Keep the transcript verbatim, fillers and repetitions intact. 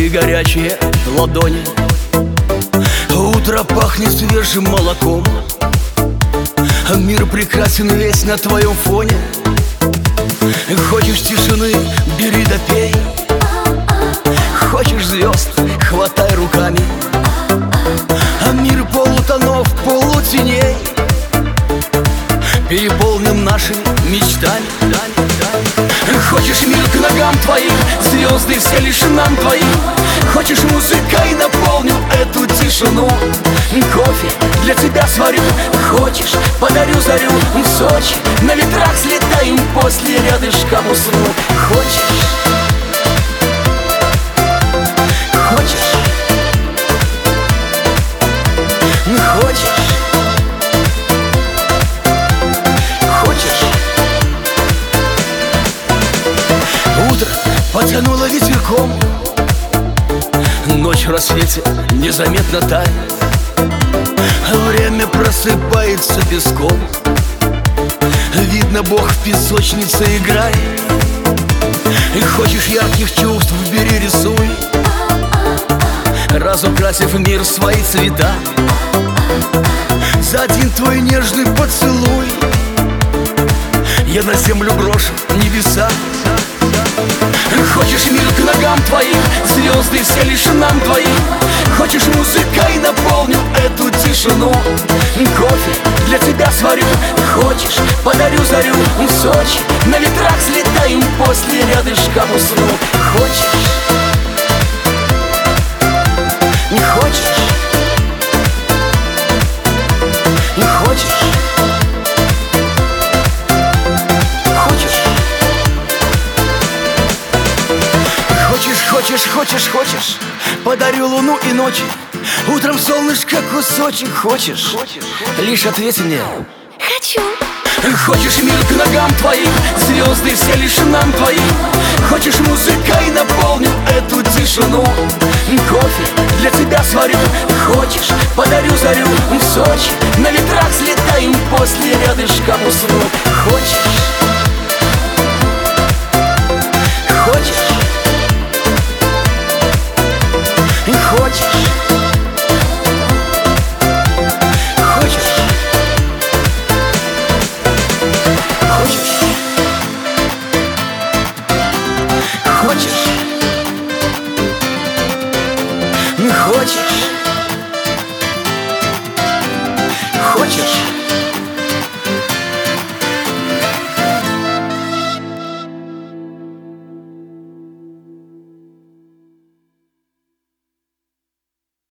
горячие ладони. Утро пахнет свежим молоком, а мир прекрасен весь на твоем фоне. Хочешь тишины, бери да пей. Хочешь звезд, хватай руками. А мир полутонов, полутеней переполнен нашими мечтами. Хочешь мир к ногам твоим, звезды все лишь нам твоим. Хочешь музыкой наполню эту тишину. Кофе для тебя сварю. Хочешь, подарю зарю. В Сочи на ветрах слетаем, после рядышком усну. Хочешь, хочешь, хочешь, хочешь. Утро потянуло ветерком, ночь в рассвете незаметно тает. Время просыпается песком, видно, Бог в песочнице играет. И хочешь ярких чувств, бери, рисуй, разукрасив мир свои цвета. За один твой нежный поцелуй я на землю брошу небеса. Хочешь мир к ногам твоим, звезды все лишь нам твоим. Хочешь музыкой наполню эту тишину. Кофе для тебя сварю. Хочешь, подарю зарю. В Сочи на ветрах слетаем, после рядышком усну. Хочешь, не хочешь, не хочешь, хочешь, хочешь, хочешь, хочешь, хочешь, подарю луну и ночи. Утром солнышко кусочек. Хочешь, лишь ответь мне: хочу. Хочешь мир к ногам твоим, звезды все лишь нам твоим. Хочешь музыкой наполню эту тишину. Кофе для тебя сварю. Хочешь, подарю зарю. В Сочи на ветрах слетаем, после рядышком усну. Хочешь, хочешь, хочешь, хочешь, хочешь, хочешь, хочешь.